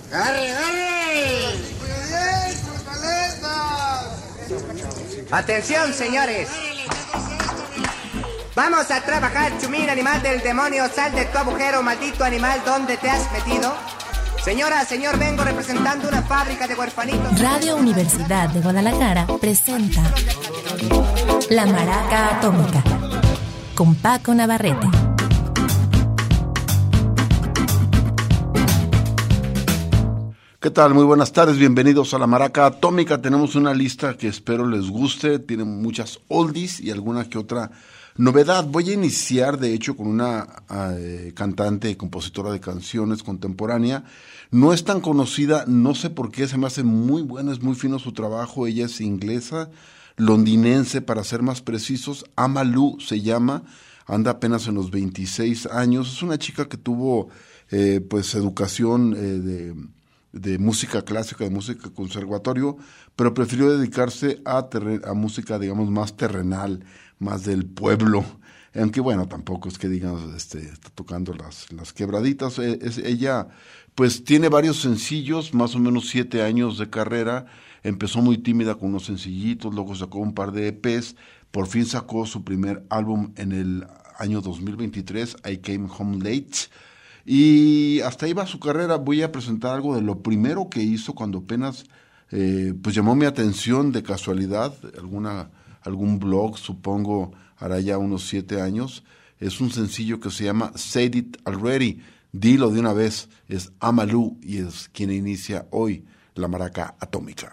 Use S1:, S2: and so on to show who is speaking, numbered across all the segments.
S1: ¡Arre, arre!
S2: Atención, señores. Vamos a trabajar, chumín, animal del demonio. Sal de tu agujero, maldito animal. ¿Dónde te has metido? Señora, señor, vengo representando una fábrica de huerfanitos.
S3: Radio Universidad de Guadalajara presenta La Maraca Atómica con Paco Navarrete.
S4: ¿Qué tal? Muy buenas tardes, bienvenidos a La Maraca Atómica. Tenemos una lista que espero les guste, tiene muchas oldies y alguna que otra novedad. Voy a iniciar, de hecho, con una cantante y compositora de canciones contemporánea. No es tan conocida, no sé por qué, se me hace muy buena, es muy fino su trabajo. Ella es inglesa, londinense, para ser más precisos. Amalu se llama, anda apenas en los 26 años. Es una chica que tuvo pues educación de música clásica, de música conservatorio, pero prefirió dedicarse a música, digamos, más terrenal, más del pueblo, aunque bueno, tampoco es que digamos, está tocando las quebraditas. Ella pues tiene varios sencillos, más o menos 7 años de carrera. Empezó muy tímida con unos sencillitos, luego sacó un par de EPs, por fin sacó su primer álbum en el año 2023, I Came Home Late, y hasta ahí va su carrera. Voy a presentar algo de lo primero que hizo cuando apenas pues llamó mi atención de casualidad, algún blog, supongo, hará ya unos 7 años. Es un sencillo que se llama Said It Already, dilo de una vez. Es Amalu y es quien inicia hoy La Maraca Atómica.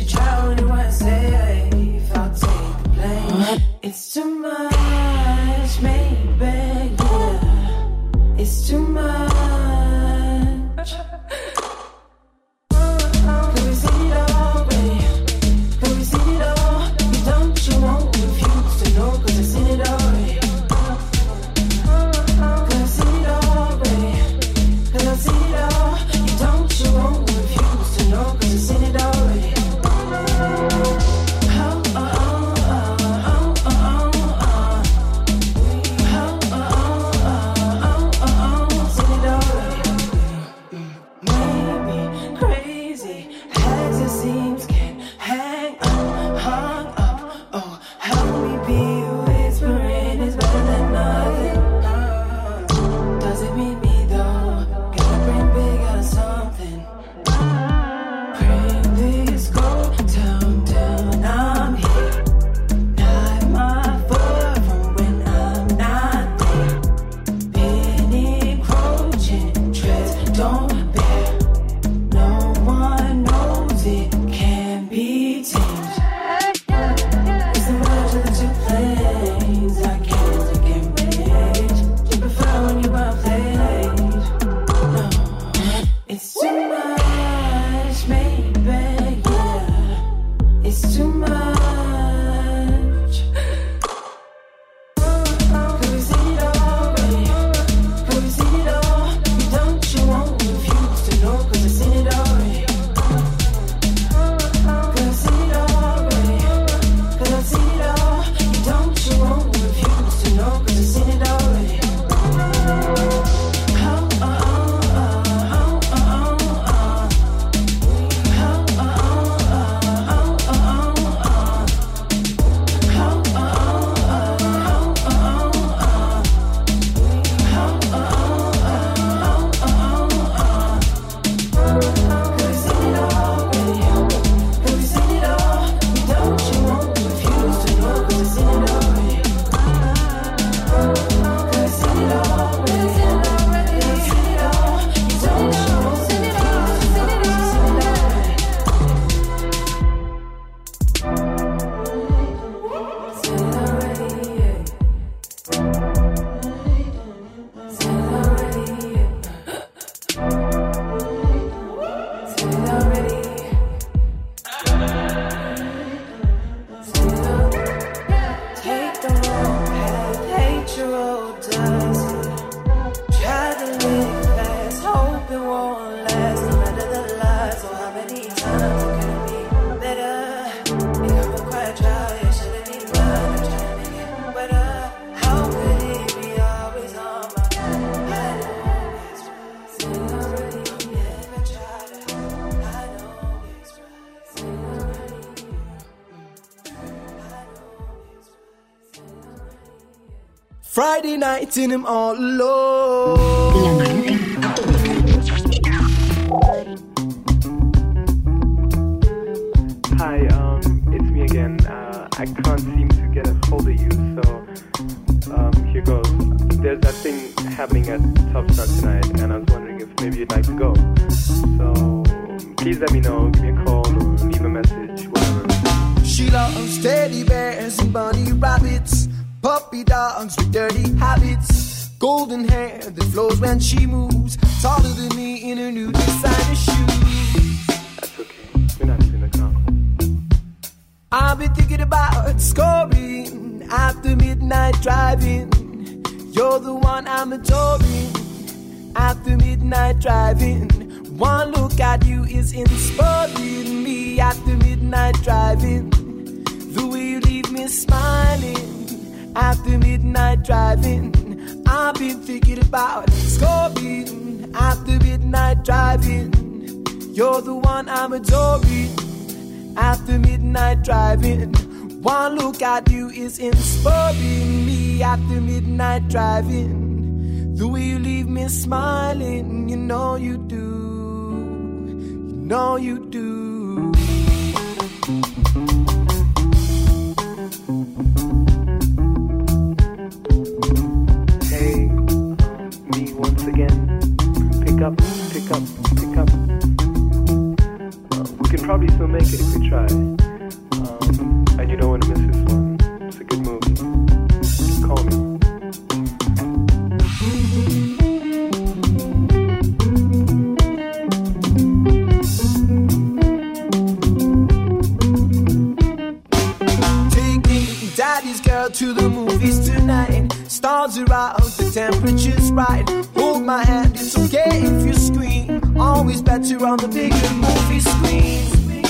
S5: It's too much.
S1: Friday night and I'm all alone.
S5: Hi, it's me again. I can't seem to get a hold of you, so here goes. There's that thing happening at Top Star tonight, and I was wondering if maybe you'd like to go. So please let me know, give me a call or leave a message, whatever.
S1: She loves teddy bears and bunny rabbits, puppy dogs with dirty habits, golden hair that flows when she moves, taller than me in her new designer shoes.
S5: That's okay, we're not in the car.
S1: I've been thinking about scoring after midnight driving. You're the one I'm adoring after midnight driving. One look at you is inspiring me after midnight driving. The way you leave me smiling after midnight driving. I've been thinking about scoring after midnight driving. You're the one I'm adoring after midnight driving. One look at you is inspiring me after midnight driving. The way you leave me smiling, you know you do, you know you do.
S5: Hey, me once again. Pick up, pick up, pick up. We can probably still make it if we try. And you don't want to miss this one. It's a good movie. Call me.
S1: Taking daddy's girl to the movies tonight. Stars are out, the temperature's right. Hold my hand, it's okay if you scream. Always better on the bigger movie screen.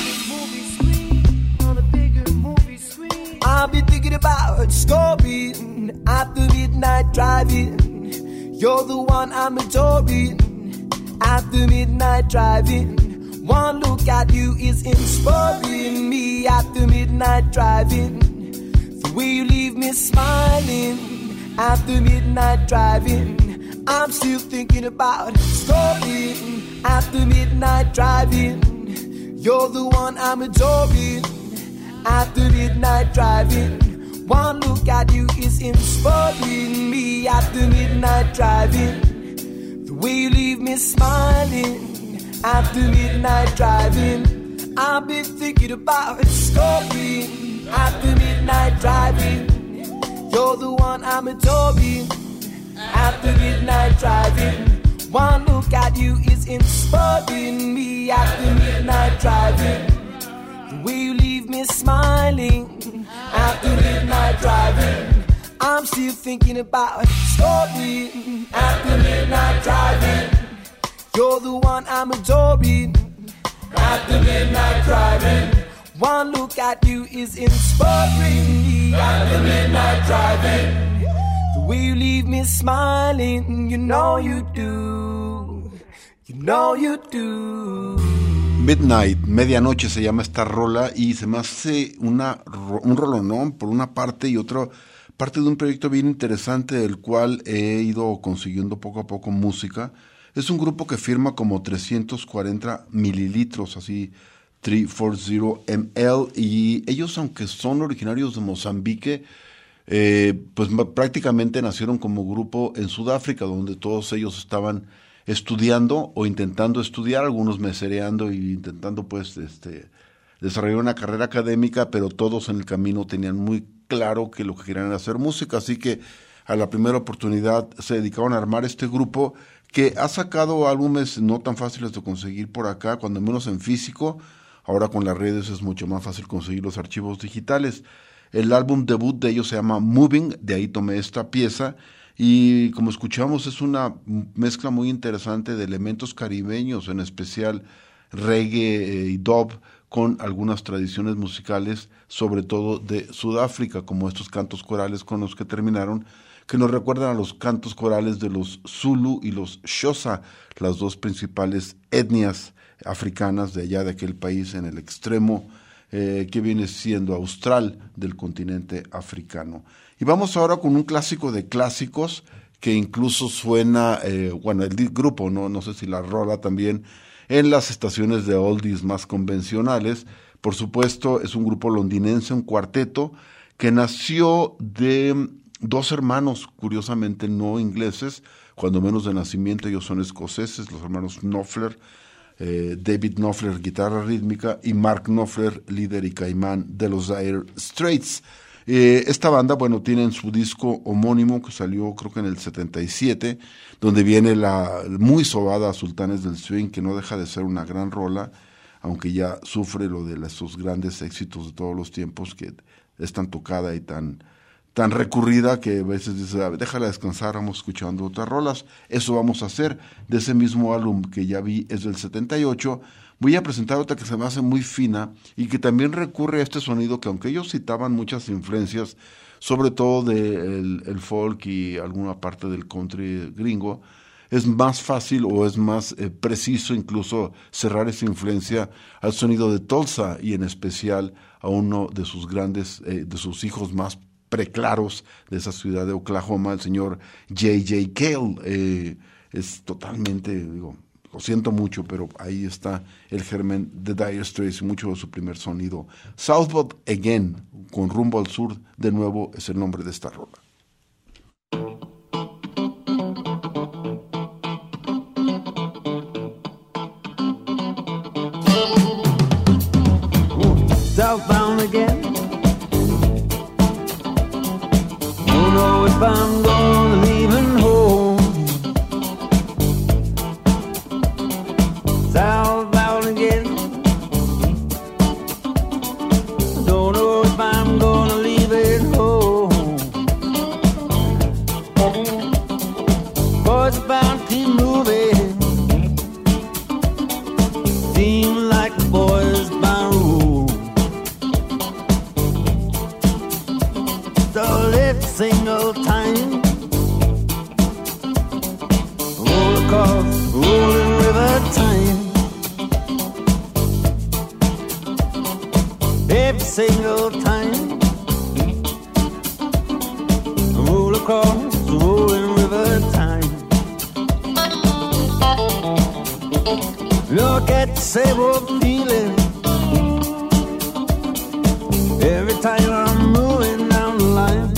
S1: I'll be thinking about scoring after midnight driving. You're the one I'm adoring after midnight driving. One look at you is inspiring me after midnight driving. The way you leave me smiling after midnight driving. I'm still thinking about scoring after midnight driving. You're the one I'm adoring after midnight driving. One look at you is inspiring me after midnight driving. The way you leave me smiling after midnight driving. I've been thinking about scoring after midnight driving. You're the one I'm adoring after midnight driving. One look at you is inspiring me after midnight driving. The way you leave me smiling after midnight driving. I'm still thinking about scoring after midnight driving. You're the one I'm adoring after midnight driving. One look at you is inspiring me after midnight driving. The way you leave me smiling, you know you do, you know you do.
S4: Midnight, medianoche se llama esta rola y se me hace un rolonón por una parte y otra parte de un proyecto bien interesante del cual he ido consiguiendo poco a poco música. Es un grupo que firma como 340 mililitros, así 340 ml, y ellos, aunque son originarios de Mozambique, pues prácticamente nacieron como grupo en Sudáfrica, donde todos ellos estaban estudiando o intentando estudiar, algunos mesereando y intentando pues desarrollar una carrera académica, pero todos en el camino tenían muy claro que lo que querían era hacer música, así que a la primera oportunidad se dedicaron a armar este grupo que ha sacado álbumes no tan fáciles de conseguir por acá, cuando menos en físico. Ahora con las redes es mucho más fácil conseguir los archivos digitales. El álbum debut de ellos se llama Moving, de ahí tomé esta pieza, y como escuchamos es una mezcla muy interesante de elementos caribeños, en especial reggae y dub, con algunas tradiciones musicales, sobre todo de Sudáfrica, como estos cantos corales con los que terminaron, que nos recuerdan a los cantos corales de los Zulu y los Xhosa, las dos principales etnias africanas de allá, de aquel país en el extremo que viene siendo austral del continente africano. Y vamos ahora con un clásico de clásicos que incluso suena, el grupo, no sé si la rola también, en las estaciones de oldies más convencionales. Por supuesto, es un grupo londinense, un cuarteto, que nació de dos hermanos, curiosamente no ingleses, cuando menos de nacimiento. Ellos son escoceses, los hermanos Knopfler, David Knopfler, guitarra rítmica, y Mark Knopfler, líder y caimán de los Dire Straits. Esta banda, tiene en su disco homónimo, que salió creo que en el 77, donde viene la muy sobada Sultanes del Swing, que no deja de ser una gran rola, aunque ya sufre lo de esos grandes éxitos de todos los tiempos, que es tan tocada y tan recurrida que a veces dices, déjala descansar, vamos escuchando otras rolas. Eso vamos a hacer. De ese mismo álbum que ya vi, es del 78, voy a presentar otra que se me hace muy fina y que también recurre a este sonido que, aunque ellos citaban muchas influencias, sobre todo del el folk y alguna parte del country gringo, es más fácil o es más preciso incluso cerrar esa influencia al sonido de Tulsa, y en especial a uno de sus grandes, de sus hijos más preclaros de esa ciudad de Oklahoma, el señor J.J. Cale. Es totalmente, lo siento mucho, pero ahí está el germen de Dire Straits y mucho de su primer sonido. Southbound Again, con rumbo al sur, de nuevo, es el nombre de esta rola.
S6: Southbound again. Don't know if I'm gonna leaving home. Southbound again. Don't know if I'm gonna leave it home. Boys bound to keep moving. Seem like the boys bound rule. Every single time, roll across rolling river time. Every single time, roll across rolling river time. Look at the same old feeling every time I'm moving down the line.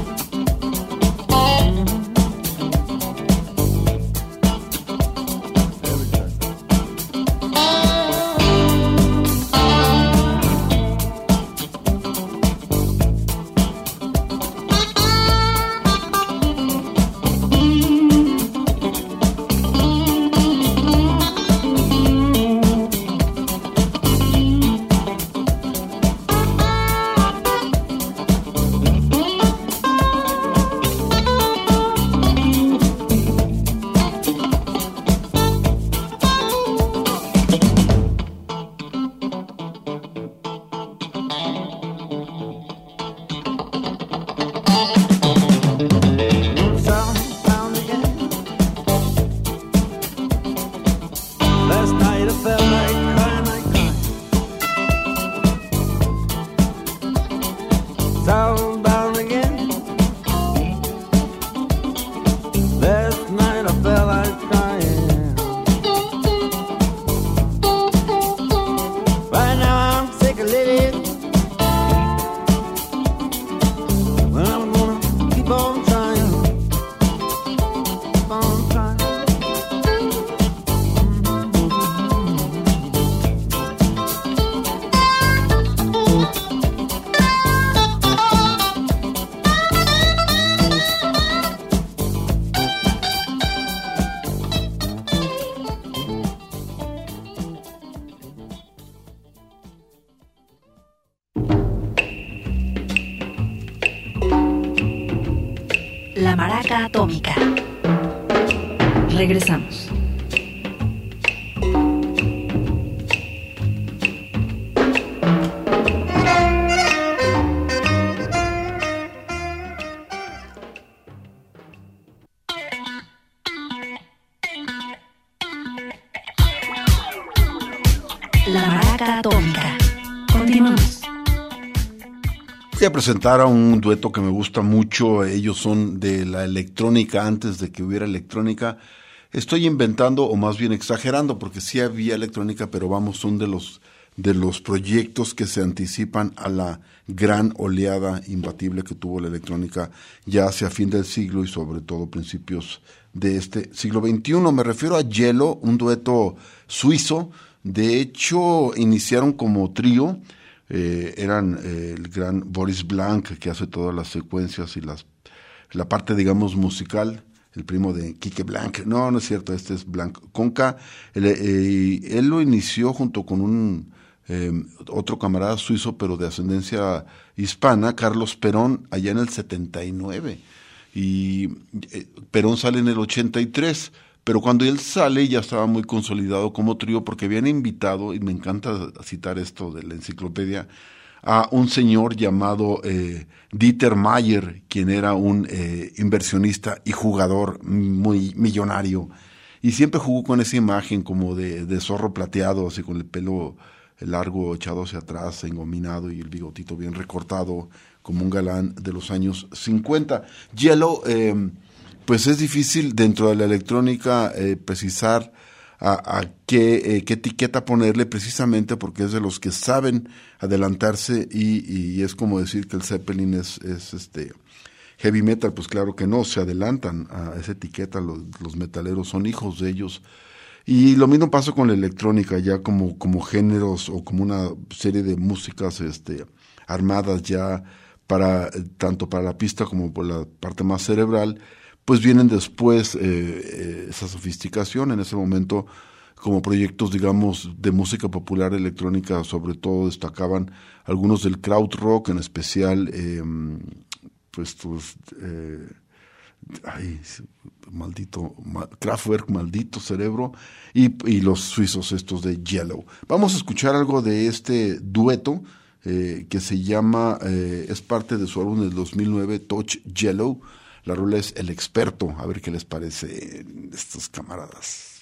S6: Southbound again. Last night I felt like crying. Right now I'm sick of living. Well, I'm gonna keep on trying. Keep on trying.
S3: La Maraca Atómica. Regresamos. La Maraca Atómica. Continuamos.
S4: Voy a presentar a un dueto que me gusta mucho. Ellos son de la electrónica antes de que hubiera electrónica. Estoy inventando, o más bien exagerando, porque sí había electrónica, pero vamos, son de los proyectos que se anticipan a la gran oleada imbatible que tuvo la electrónica ya hacia fin del siglo y sobre todo principios de este siglo XXI. Me refiero a Yellow, un dueto suizo. De hecho, iniciaron como trío. Eran el gran Boris Blanc, que hace todas las secuencias y la parte, digamos, musical, el primo de Quique Blanc. No es cierto, este es Blanc Conca. Él lo inició junto con un otro camarada suizo, pero de ascendencia hispana, Carlos Perón, allá en el 79. Y Perón sale en el 83. Pero cuando él sale ya estaba muy consolidado como trío, porque habían invitado, y me encanta citar esto de la enciclopedia, a un señor llamado Dieter Mayer, quien era un inversionista y jugador muy millonario, y siempre jugó con esa imagen como de zorro plateado, así con el pelo largo echado hacia atrás, engominado, y el bigotito bien recortado, como un galán de los años 50. Yellow, pues es difícil dentro de la electrónica precisar a qué etiqueta ponerle, precisamente porque es de los que saben adelantarse y es como decir que el Zeppelin es heavy metal. Pues claro que no, se adelantan a esa etiqueta, los metaleros son hijos de ellos. Y lo mismo pasa con la electrónica, ya como géneros o como una serie de músicas armadas ya tanto para la pista como por la parte más cerebral. Pues vienen después esa sofisticación. En ese momento, como proyectos, digamos, de música popular electrónica, sobre todo destacaban algunos del krautrock, en especial, Kraftwerk, maldito cerebro, y los suizos estos de Yellow. Vamos a escuchar algo de este dueto que se llama, es parte de su álbum del 2009, Touch Yellow. La rola es El Experto. A ver qué les parece estos camaradas.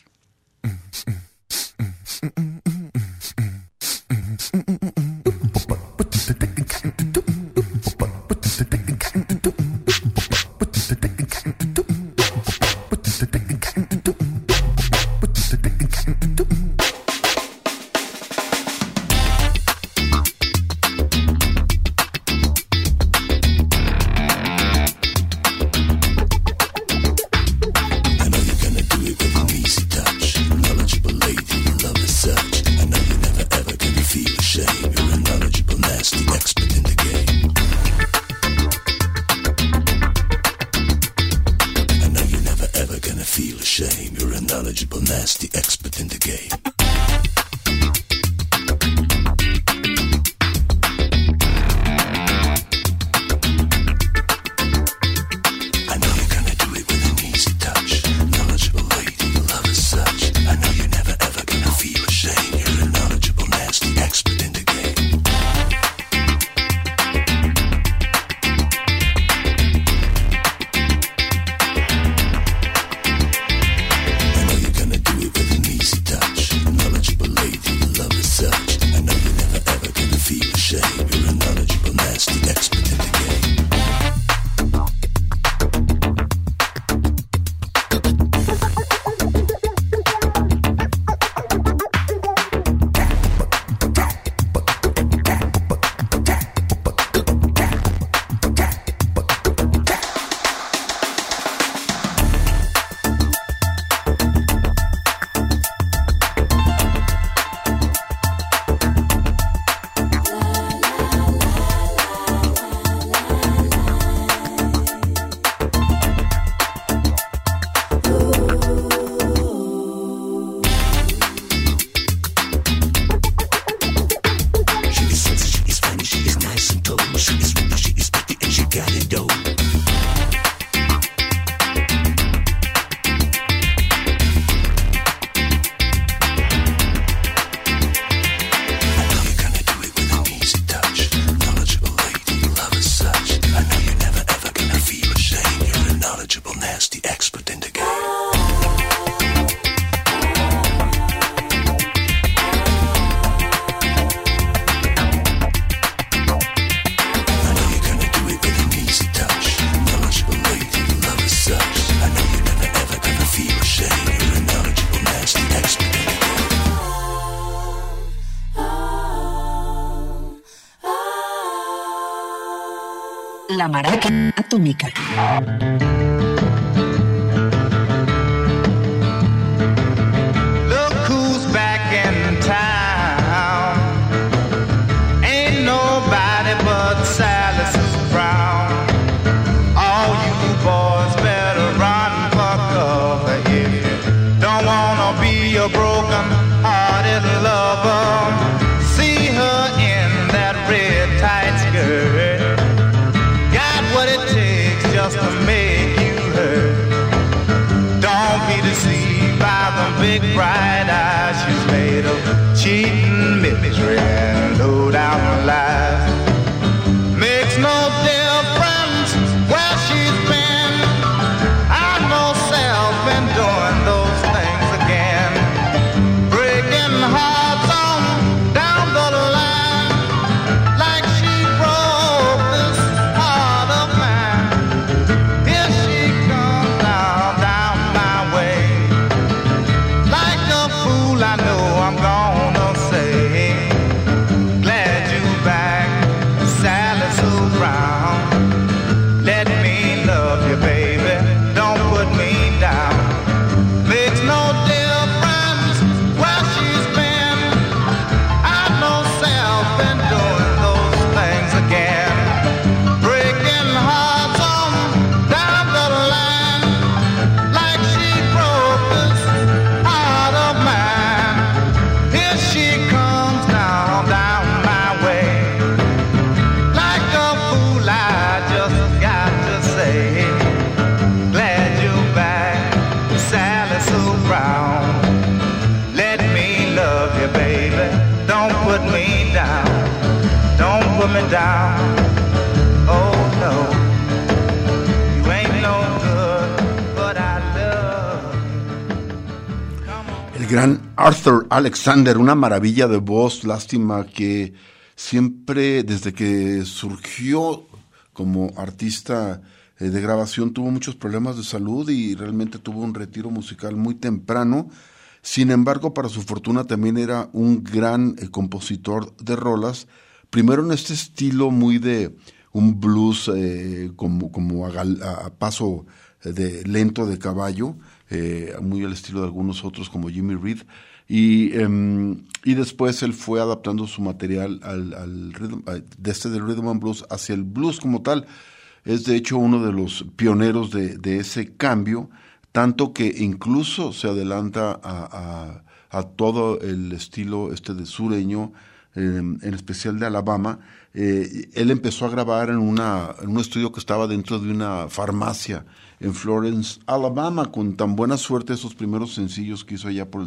S3: La Maraca Atómica.
S7: Look who's back in town. Ain't nobody but Sally Sue Brown. All you boys better run for cover if you don't wanna be a broken-hearted lover. See her in that red tight skirt. Got what it takes just to make you hurt. Don't be deceived by the big bright eyes. She's made of cheating, misery, and low down lies. Makes no difference where she's been. I know self been doing those things again. Breaking hearts on down the line. Like she broke this heart of mine. Here she comes down my way. Like a fool I know I'm gonna say. Glad you back, Sally Sue Brown. Let me love you, baby. Don't put me down. Makes no difference where she's been. I know self been doing those things again. Breaking hearts on down the line. Like she broke this heart of mine. Here she comes down my way. Like a fool I just got to say. Glad you're back, Sally Sue Brown. Let me love you, baby. Don't put me down. Don't put me down. Oh no. You ain't no good, but I love you.
S4: El gran Arthur Alexander, una maravilla de voz. Lástima que siempre, desde que surgió como artista de grabación, tuvo muchos problemas de salud y realmente tuvo un retiro musical muy temprano. Sin embargo, para su fortuna también era un gran compositor de rolas. Primero en este estilo muy de un blues como a paso lento de caballo, muy al estilo de algunos otros como Jimmy Reed. Y después él fue adaptando su material al del rhythm and blues hacia el blues como tal. Es de hecho uno de los pioneros de ese cambio, tanto que incluso se adelanta a todo el estilo de sureño, en especial de Alabama. Él empezó a grabar en un estudio que estaba dentro de una farmacia en Florence, Alabama, con tan buena suerte esos primeros sencillos que hizo allá por el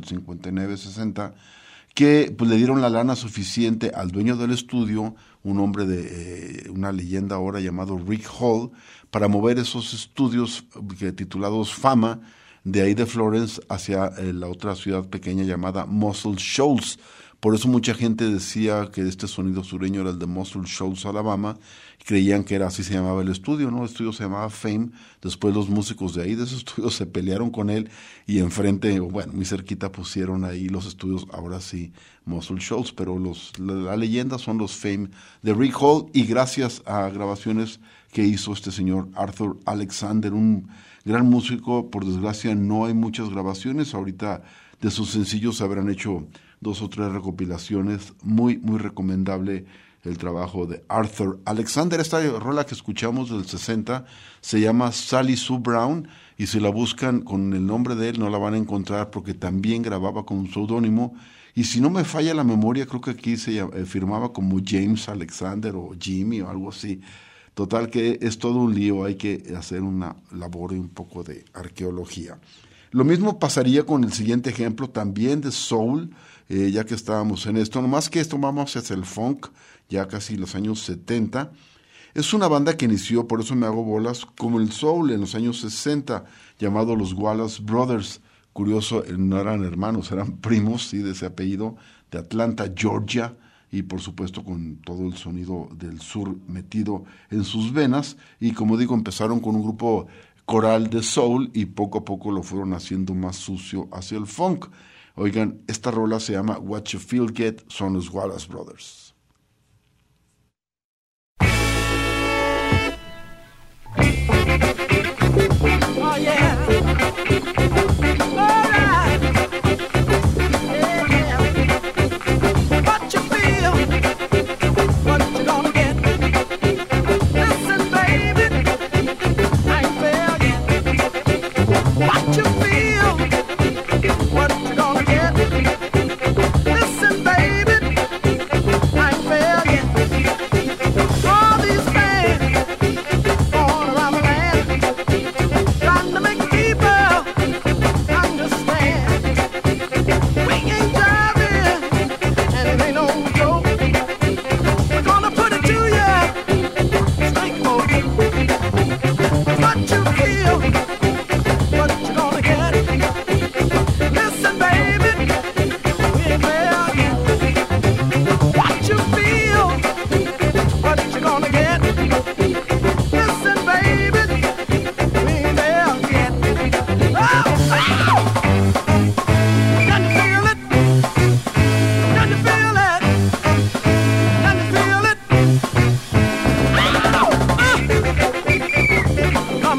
S4: 59-60, que pues le dieron la lana suficiente al dueño del estudio, un hombre de una leyenda ahora llamado Rick Hall, para mover esos estudios titulados Fama, de ahí de Florence hacia la otra ciudad pequeña llamada Muscle Shoals. Por eso mucha gente decía que este sonido sureño era el de Muscle Shoals, Alabama, y creían que era así se llamaba el estudio, ¿no? El estudio se llamaba Fame. Después los músicos de ahí, de ese estudio, se pelearon con él y enfrente, bueno, muy cerquita pusieron ahí los estudios, ahora sí, Muscle Shoals, pero la leyenda son los Fame de Rick Hall, y gracias a grabaciones que hizo este señor Arthur Alexander, un gran músico. Por desgracia no hay muchas grabaciones, ahorita de sus sencillos se habrán hecho 2 o 3 recopilaciones. Muy, muy recomendable el trabajo de Arthur Alexander. Esta rola que escuchamos del 60 se llama Sally Sue Brown, y si la buscan con el nombre de él no la van a encontrar, porque también grababa con un seudónimo, y si no me falla la memoria, creo que aquí se firmaba como James Alexander o Jimmy o algo así. Total que es todo un lío, hay que hacer una labor y un poco de arqueología. Lo mismo pasaría con el siguiente ejemplo, también de soul, ya que estábamos en esto, nomás que esto vamos hacia el funk, ya casi los años 70. Es una banda que inició, por eso me hago bolas, como el soul en los años 60, llamado los Wallace Brothers. Curioso, no eran hermanos, eran primos, sí, de ese apellido, de Atlanta, Georgia, y por supuesto con todo el sonido del sur metido en sus venas. Y como digo, empezaron con un grupo coral de soul y poco a poco lo fueron haciendo más sucio hacia el funk. Oigan, esta rola se llama What You Feel Get, son los Wallace Brothers.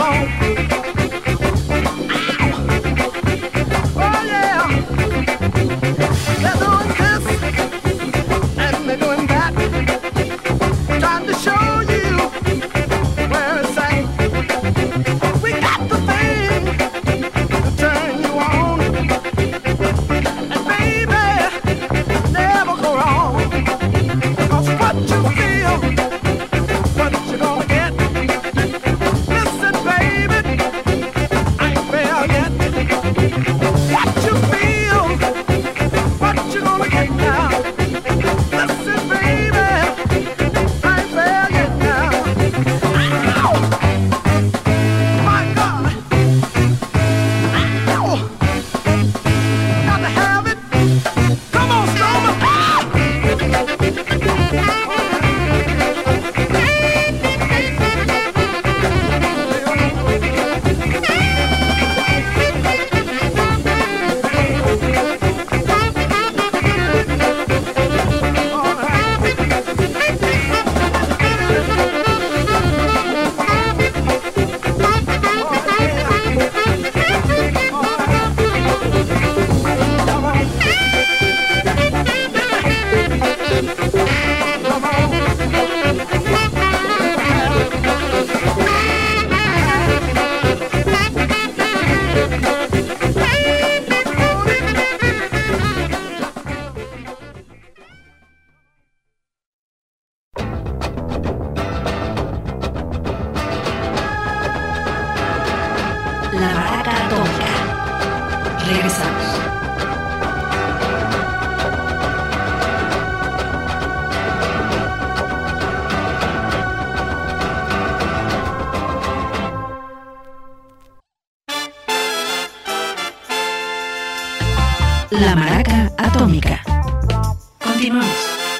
S3: La Maraca Atómica. Regresamos. La Maraca Atómica. Continuamos.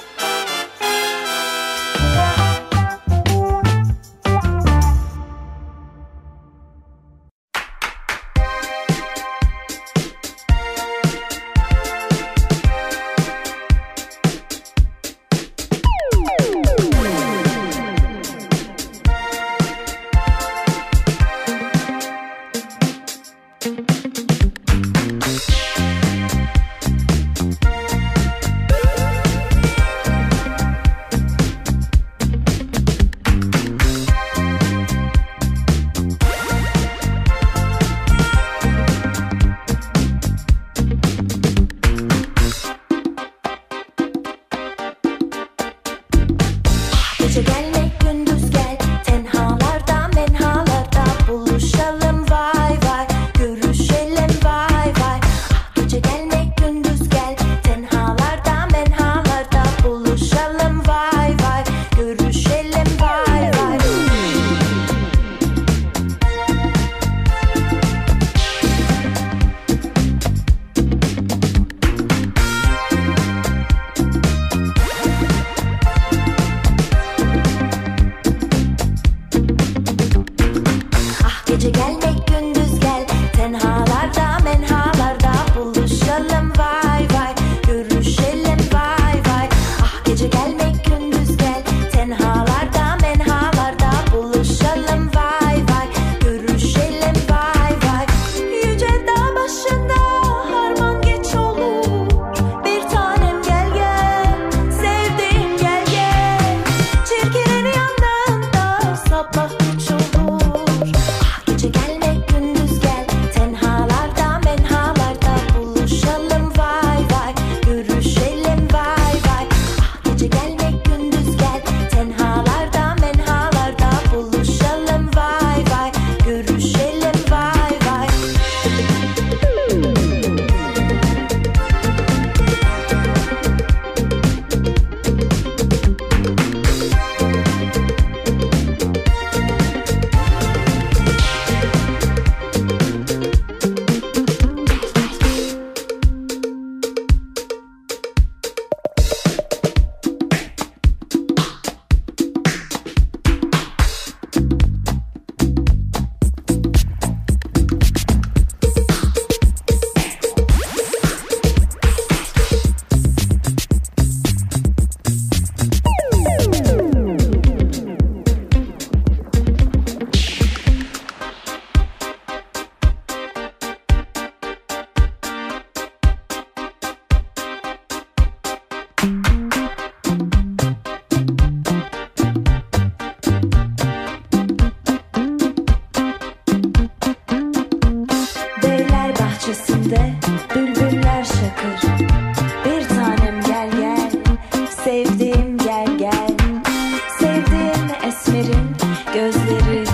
S8: Gece gelme gündüz gel, tenhalarda menhalarda buluşalım vay vay, görüşelim vay vay. Gece gelme gündüz gel, tenhalarda menhalarda buluşalım vay vay, görüşelim vay vay. Gece gelme gündüz gel, tenhalarda menhalarda buluşalım vay vay, görüşelim vay vay. Ah gece gelme gündüz gel, tenhalarda menhalarda buluşalım vay vay, görüşelim vay vay. Yüce dağ başında harman geç olur, bir tanem gel gel, sevdiğim gel gel. Çirkinin yanında sabah geç olur. Gece gelme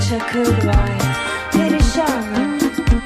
S8: çakır var. Perişanım,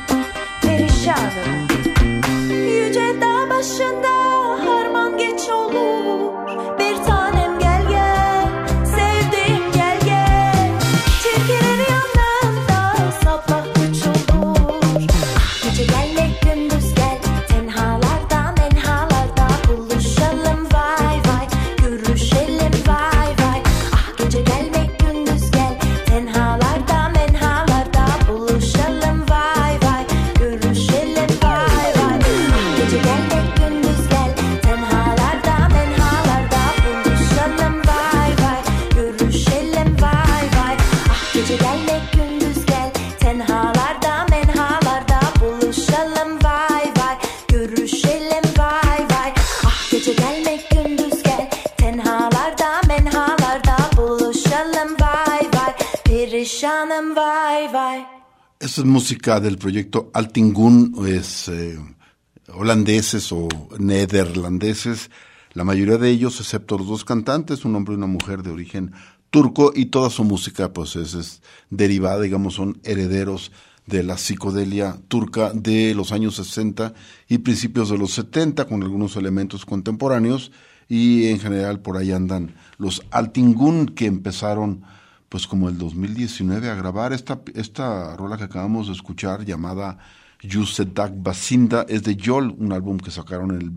S8: perişanım. Yüce dağ başında harman geç olur. Bir tanem gel gel, sevdiğim gel gel. Tilkiler yanında sabah üç olur. Ah gece gelmek gündüz gel. Tenhalarda menhalarda buluşalım vay vay. Görüşelim vay vay. Ah gece gelmek gündüz gel. Tenhalarda menhalarda buluşalım vay vay. Görüşelim vay vay. Ah gece gelmek gündüz gel. Tenhalarda menhalarda buluşalım vay vay. Görüşelim vay vay. Ah gece gelmek gündüz gel. Tenhalarda menhalarda buluşalım vay vay. Görüşelim vay vay. Ah gece gelmek gündüz gel. Tenhalarda menhalarda buluşalım vay vay. Perişanım vay vay.
S4: Esa es música del proyecto Altingun, es holandeses o neerlandeses, la mayoría de ellos, excepto los dos cantantes, un hombre y una mujer de origen turco, y toda su música pues es derivada, digamos, son herederos de la psicodelia turca de los años 60 y principios de los 70, con algunos elementos contemporáneos, y en general por ahí andan los Altingun, que empezaron pues como el 2019 a grabar esta rola que acabamos de escuchar llamada Yusedak Basinda, es de Yol, un álbum que sacaron en el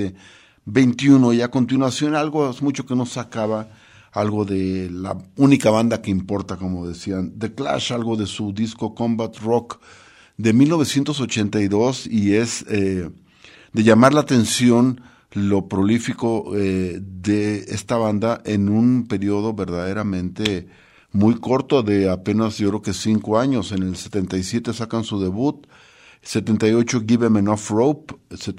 S4: 2021, y a continuación algo, hace mucho que no sacaba algo de la única banda que importa, como decían, The Clash, algo de su disco Combat Rock de 1982, y es de llamar la atención lo prolífico de esta banda en un periodo verdaderamente muy corto de apenas, yo creo que 5 años. En el 77 sacan su debut, 78 Give 'Em Enough Rope,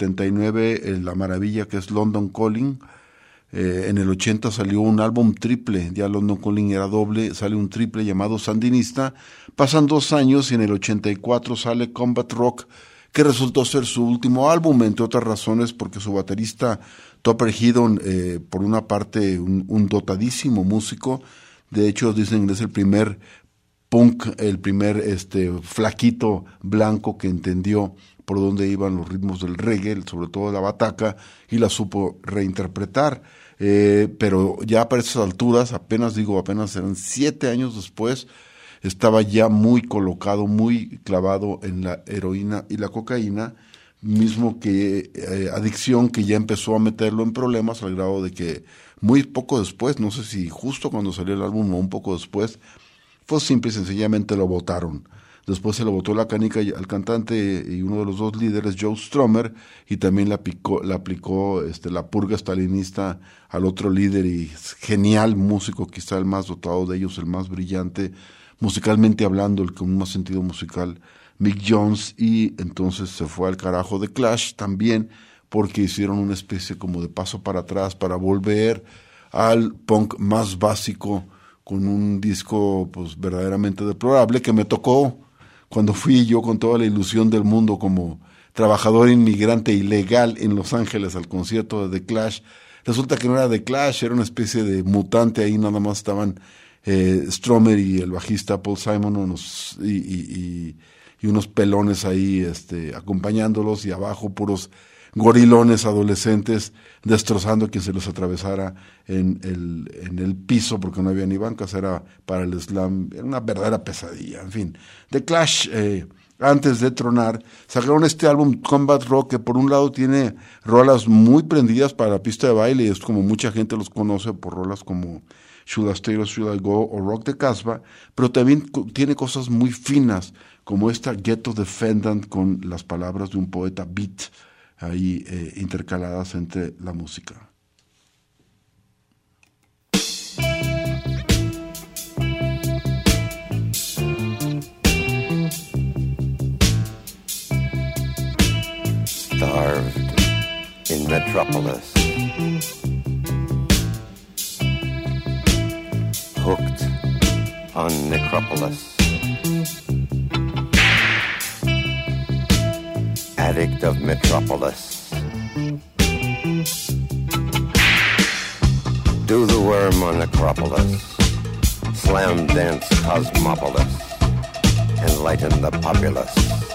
S4: 79 La Maravilla, que es London Calling. En el 80 salió un álbum triple, ya London Calling era doble, sale un triple llamado Sandinista. Pasan 2 años y en el 84 sale Combat Rock, que resultó ser su último álbum, entre otras razones porque su baterista Topper Headon, por una parte un dotadísimo músico, de hecho dicen que es el primer punk, el primer flaquito blanco que entendió por dónde iban los ritmos del reggae, sobre todo la bataca, y la supo reinterpretar. Pero ya para esas alturas, apenas eran 7 años después, estaba ya muy colocado, muy clavado en la heroína y la cocaína, mismo que adicción que ya empezó a meterlo en problemas, al grado de que muy poco después, no sé si justo cuando salió el álbum o un poco después, pues simple y sencillamente lo botaron. Después se lo botó la canica al cantante y uno de los dos líderes, Joe Strummer, y también le aplicó la purga stalinista al otro líder y genial músico, quizá el más dotado de ellos, el más brillante, musicalmente hablando, el con más sentido musical, Mick Jones, y entonces se fue al carajo de Clash también, porque hicieron una especie como de paso para atrás para volver al punk más básico, con un disco pues verdaderamente deplorable, que me tocó cuando fui yo con toda la ilusión del mundo como trabajador inmigrante ilegal en Los Ángeles al concierto de The Clash. Resulta que no era The Clash, era una especie de mutante, ahí nada más estaban Strummer y el bajista Paul Simon y unos pelones ahí acompañándolos, y abajo puros gorilones adolescentes destrozando a quien se les atravesara en el piso, porque no había ni bancas, era para el slam, era una verdadera pesadilla. En fin, The Clash, antes de tronar, sacaron este álbum Combat Rock, que por un lado tiene rolas muy prendidas para la pista de baile, y es como mucha gente los conoce por rolas como Should I Stay or Should I Go o Rock the Casbah, pero también tiene cosas muy finas, como esta Ghetto Defendant, con las palabras de un poeta beat ahí intercaladas entre la música.
S9: Starved in Metropolis, hooked on Necropolis, addict of Metropolis, do the worm on Necropolis, slam dance Cosmopolis. enlighten the populace.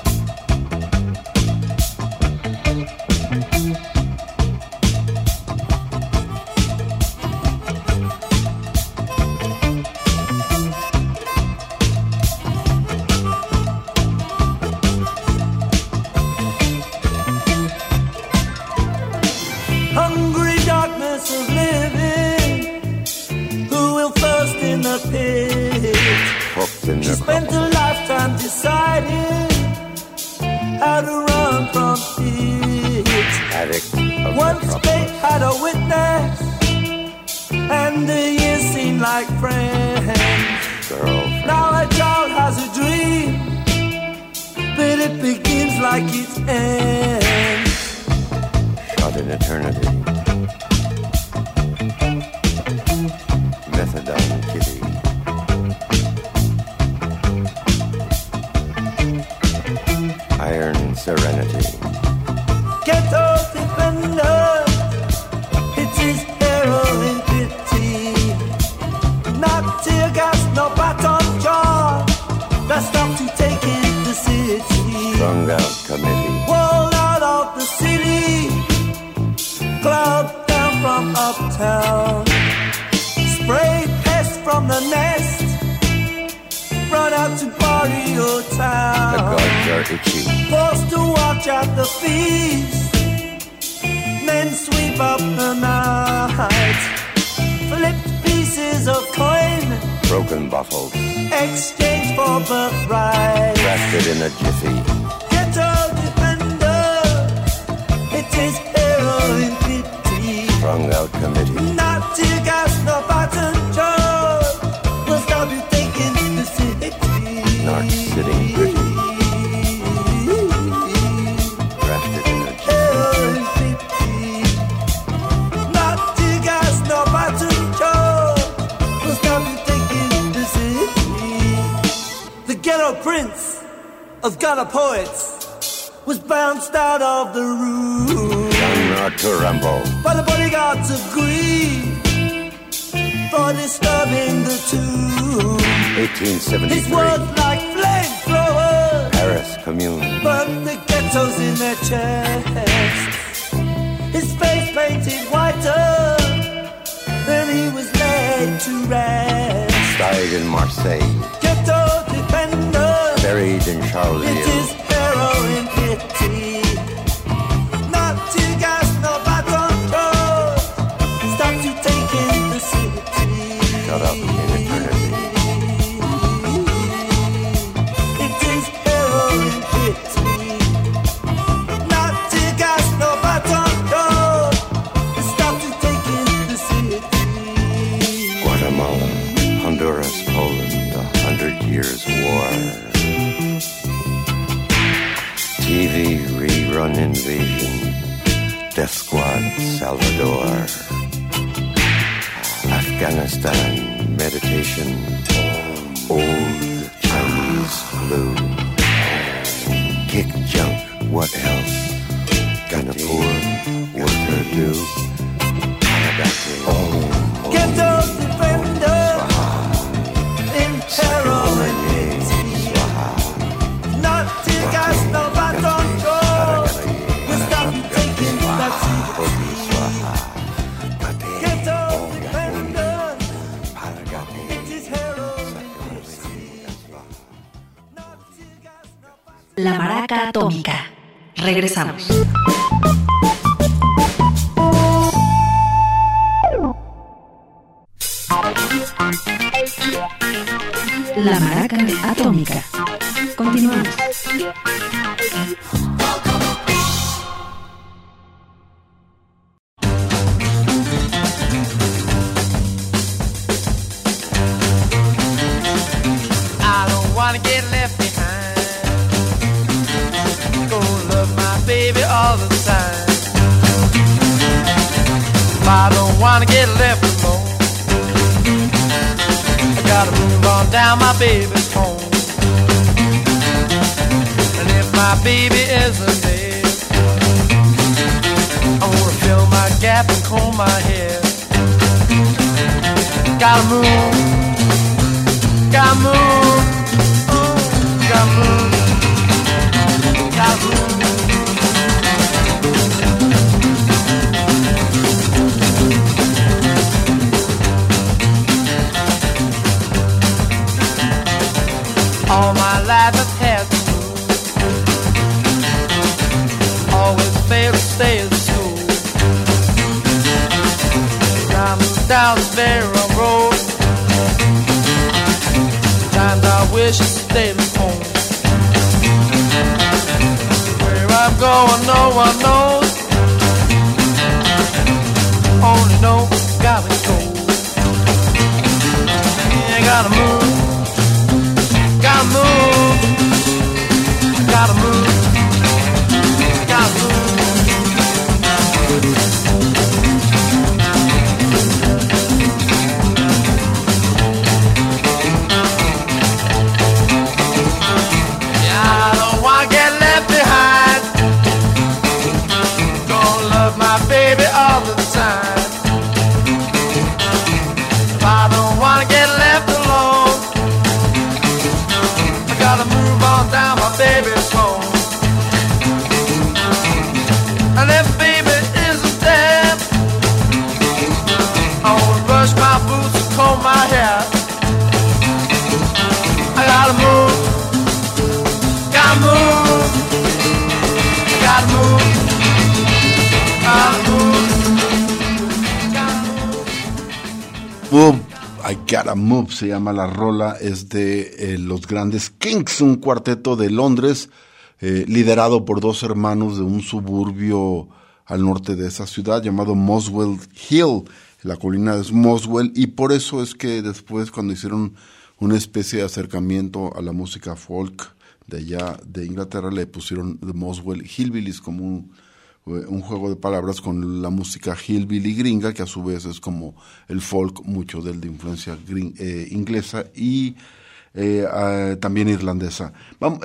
S1: Hungry darkness of living, who will first in the pit?
S9: Hooked in
S1: She spent a lifetime deciding how to run from it.
S9: addict of
S1: Once fate
S9: metropolis.
S1: had a witness, and the years seem like friends.
S9: Girlfriend.
S1: Now a child has a dream, but it begins like it ends.
S9: Shot in eternity. Methadone kitty. Iron serenity.
S1: Ghetto defender, it is heroin pity. Not tear gas, no baton jaw, that's not to take in the city.
S9: Strung out committee.
S1: Wall out of the city, cloud down from uptown. Spray pest from the nest, run out to Barrio
S9: The
S1: Town.
S9: gods are itchy.
S1: Forced to watch at the feast, men sweep up the night. Flipped pieces of coin,
S9: Broken bottles.
S1: exchange for birthright.
S9: Crafted in a jiffy.
S1: Ghetto defender, it is heroin pity.
S9: Strung out committee.
S1: Not tear gas, no button Joe, will stop you taking the city.
S9: Not sitting pretty. Crafted in a jiffy.
S1: Heroin pity. Not tear gas, no button Joe, will stop you taking the city. The ghetto prince of Ghana poets was bounced out of the room.
S9: Not to rumble.
S1: But the bodyguards agreed for disturbing the tune. His
S9: 1873.
S1: words like flamethrowers,
S9: Paris Commune.
S1: but the ghettos in their chests. His face painted whiter, then he was laid to rest.
S9: Died in Marseille.
S1: Ghetto defender,
S9: Buried in
S1: it
S9: Charleville.
S1: is heroin pity. Not tear gas, no baton Joe, stop you taking the city.
S9: Shut up in eternity.
S1: It is heroin pity. Not tear gas, no baton Joe, stop you taking the city.
S9: Guatemala, Honduras, Poland, 100 Years' War. TV rerun invasion. Death Squad, Salvador. Afghanistan, meditation. Old Chinese flu. Kick junk, what else? Can a poor worker do?
S1: Ghetto defender in heroin pity. Not tear gas, no baton Joe, will stop you taking that city. Ghetto defender, it is heroin pity. Not tear gas, no baton.
S3: La Maraca Atómica. Regresamos. La Maraca Atómica. Continuamos.
S7: I don't wanna get left behind. Gonna love my baby all the time. I don't wanna get left alone. I gotta move on down, my baby's home. And if my baby isn't there, I wanna fill my gap and comb my hair. Gotta move. Gotta move, gotta my life has had to always fail to stay at school. Down the very wrong road. Times I wish I stayed at home. Where I'm going, no one knows. Only know got me cold. Yeah, gotta move. Gotta move. Gotta move. Gotta move. Baby all the time. If I don't wanna get left alone, I gotta move on down my baby's home. And if baby isn't there, I wanna brush my boots and comb my hair. I gotta move, gotta move, gotta move.
S4: I Gotta Move se llama la rola, es de los grandes Kinks, un cuarteto de Londres, liderado por dos hermanos de un suburbio al norte de esa ciudad llamado Muswell Hill. La colina es Muswell, y por eso es que después, cuando hicieron una especie de acercamiento a la música folk de allá de Inglaterra, le pusieron The Muswell Hillbillies como un juego de palabras con la música hillbilly gringa, que a su vez es como el folk, mucho de influencia inglesa y también irlandesa.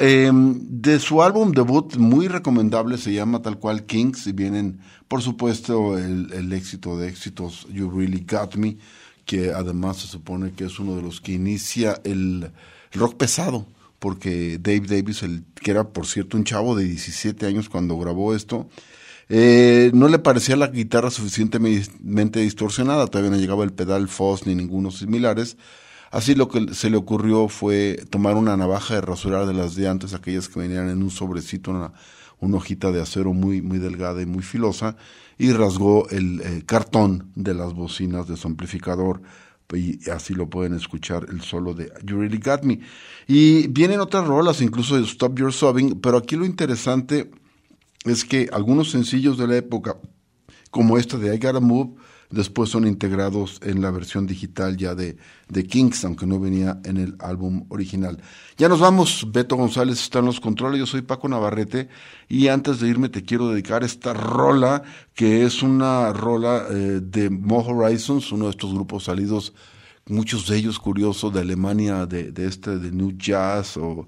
S4: De su álbum debut, muy recomendable, se llama tal cual Kinks, y vienen, por supuesto, el éxito de éxitos, You Really Got Me, que además se supone que es uno de los que inicia el rock pesado, porque Dave Davis, que era, por cierto, un chavo de 17 años cuando grabó esto, no le parecía la guitarra suficientemente distorsionada, todavía no llegaba el pedal Foss ni ninguno similares, así lo que se le ocurrió fue tomar una navaja de rasurar de las de antes, aquellas que venían en un sobrecito, una hojita de acero muy, muy delgada y muy filosa, y rasgó el cartón de las bocinas de su amplificador, y así lo pueden escuchar el solo de You Really Got Me. Y vienen otras rolas, incluso de Stop Your Sobbing, pero aquí lo interesante es que algunos sencillos de la época, como esta de I Gotta Move, después son integrados en la versión digital ya de Kinks, aunque no venía en el álbum original. Ya nos vamos, Beto González está en los controles, yo soy Paco Navarrete, y antes de irme te quiero dedicar esta rola, que es una rola de Mo Horizons, uno de estos grupos salidos, muchos de ellos curiosos, de Alemania, de New Jazz, o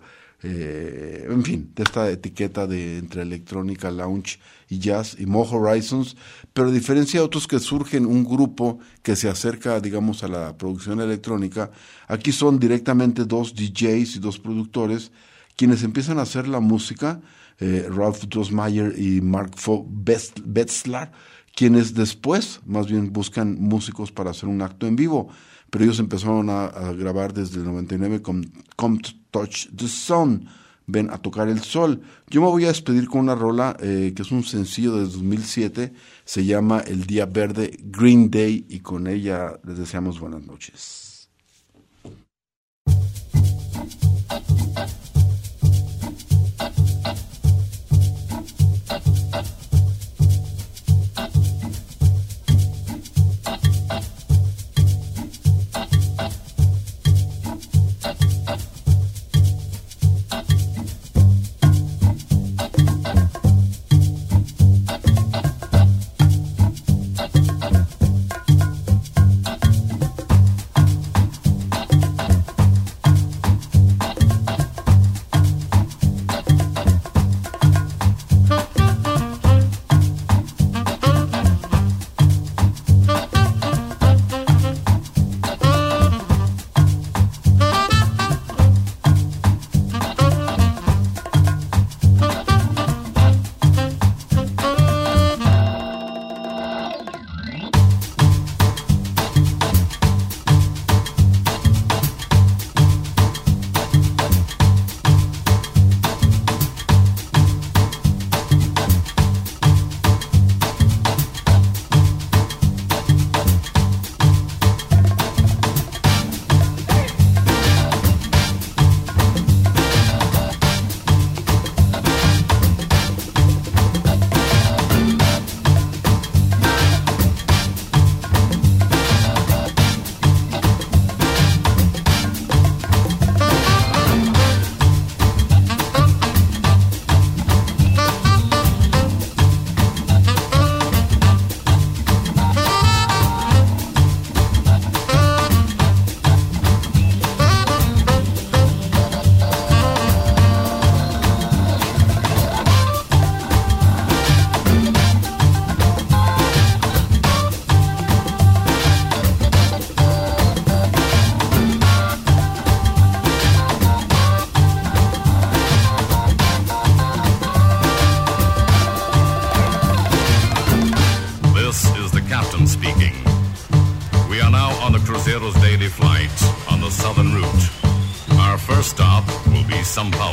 S4: en fin, de esta etiqueta de entre electrónica, lounge y jazz, y Mo Horizons, pero a diferencia de otros que surgen un grupo que se acerca, digamos, a la producción electrónica, aquí son directamente dos DJs y dos productores quienes empiezan a hacer la música, Ralph Drosmeyer y Mark Betzler, quienes después más bien buscan músicos para hacer un acto en vivo, pero ellos empezaron a grabar desde el 99 con Come to Touch the Sun, ven a tocar el sol. Yo me voy a despedir con una rola que es un sencillo de 2007, se llama El Día Verde, Green Day, y con ella les deseamos buenas noches.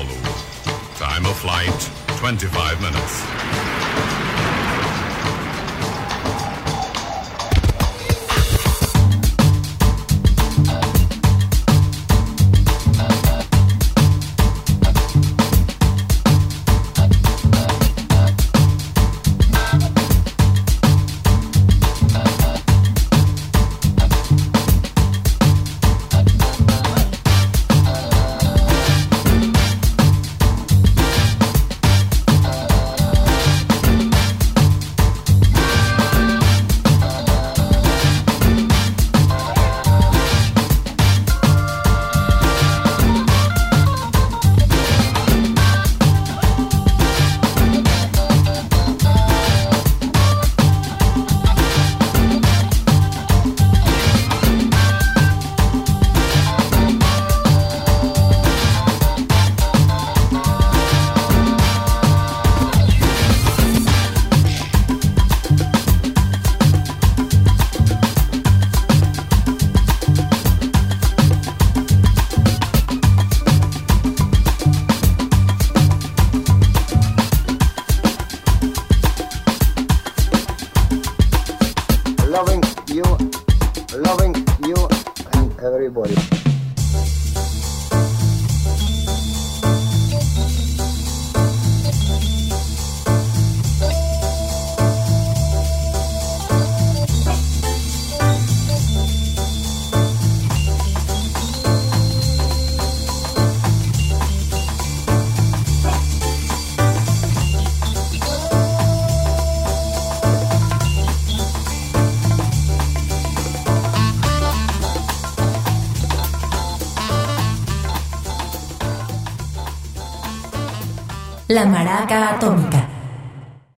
S10: Zulu. Time of flight, 25 minutes.
S11: Loving you and everybody.
S3: La Maraca Atómica.